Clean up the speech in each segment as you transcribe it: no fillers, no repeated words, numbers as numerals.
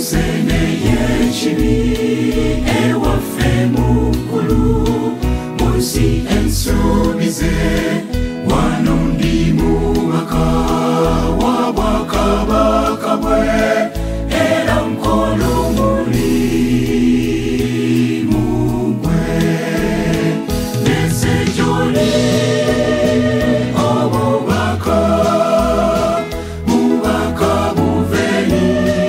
Museneye chibi ewafe mukulu Musi ensubize wanundi muwaka wabaka bwe era mkono muri mugwe nese joli obubaka buveni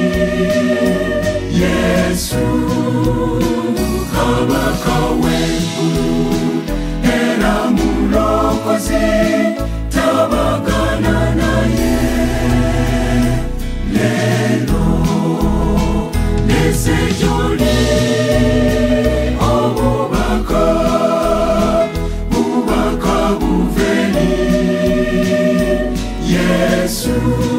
Yesu kabaka w'eggulu era mulokozi tabagana naye lero nese joli obubaka buveni Yesu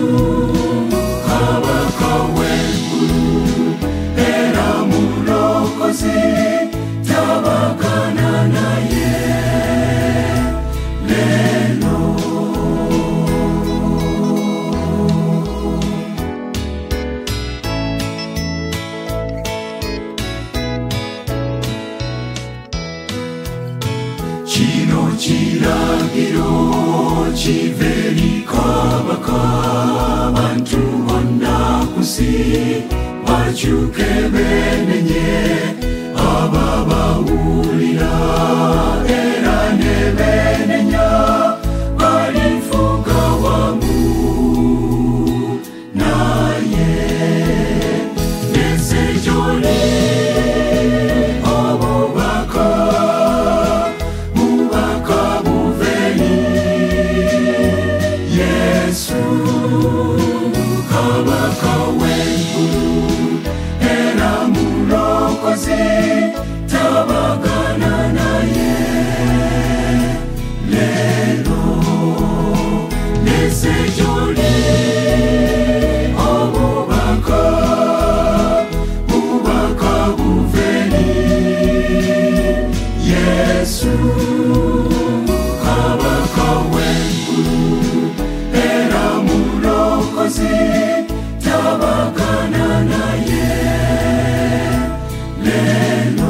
kabaka w'eggulu era mulokozi tabagana naye lero Kino kiragiro kiveri kabaka bantu bonna kusi bakyuke benenye ababawulira era ne benenya balifuga wamu naye nese joli obubaka buveni Yesu kabaka w'eggulu era mulokozi tabagana naye lero nese joli obubaka buveni Yesu kabaka w'eggulu era mulokozi tabagana naye lero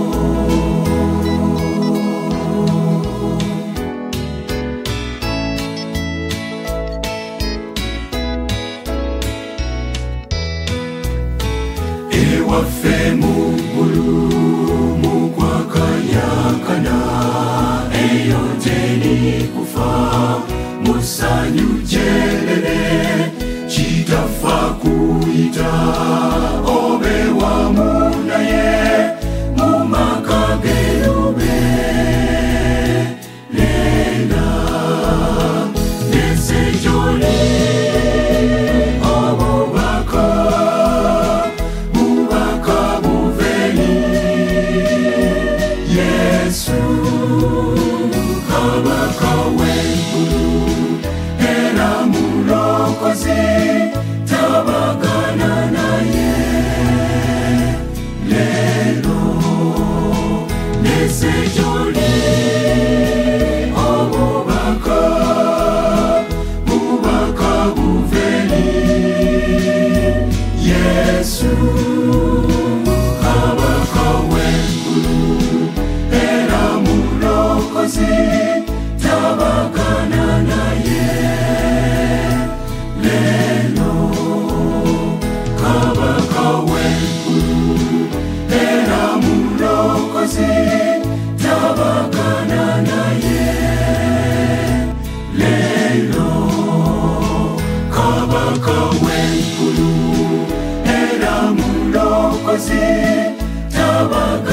ewafe muggulu mukwakayakana eyo teri kufa musanyu jelele kitafa kuyita obe wamu naye mumaka gerube lela nese joli obubaka buveni Yesu kabaka w'eggulu era mulokozi tabagana naye lero nese joli obubaka buveni Yesu kabaka w'eggulu era mulokozi tabagana naye lero kabaka w'eggulu era mulokozi tabagana naye lero kabaka w'eggulu era mulokozi tabagana